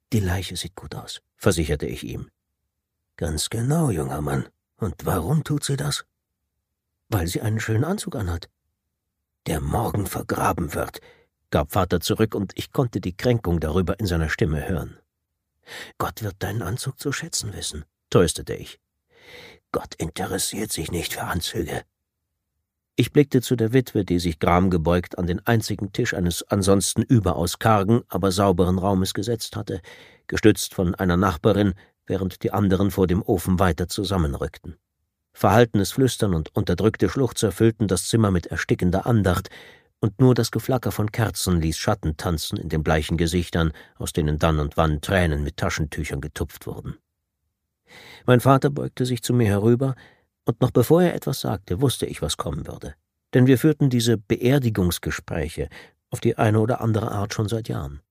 »Die Leiche sieht gut aus«, versicherte ich ihm. »Ganz genau, junger Mann. Und warum tut sie das?« »Weil sie einen schönen Anzug anhat.« »Der morgen vergraben wird«, gab Vater zurück, und ich konnte die Kränkung darüber in seiner Stimme hören. »Gott wird deinen Anzug zu schätzen wissen«, tröstete ich. »Gott interessiert sich nicht für Anzüge.« Ich blickte zu der Witwe, die sich gramgebeugt an den einzigen Tisch eines ansonsten überaus kargen, aber sauberen Raumes gesetzt hatte, gestützt von einer Nachbarin, während die anderen vor dem Ofen weiter zusammenrückten. Verhaltenes Flüstern und unterdrückte Schluchzer füllten das Zimmer mit erstickender Andacht, und nur das Geflacker von Kerzen ließ Schatten tanzen in den bleichen Gesichtern, aus denen dann und wann Tränen mit Taschentüchern getupft wurden. Mein Vater beugte sich zu mir herüber, und noch bevor er etwas sagte, wusste ich, was kommen würde. Denn wir führten diese Beerdigungsgespräche auf die eine oder andere Art schon seit Jahren.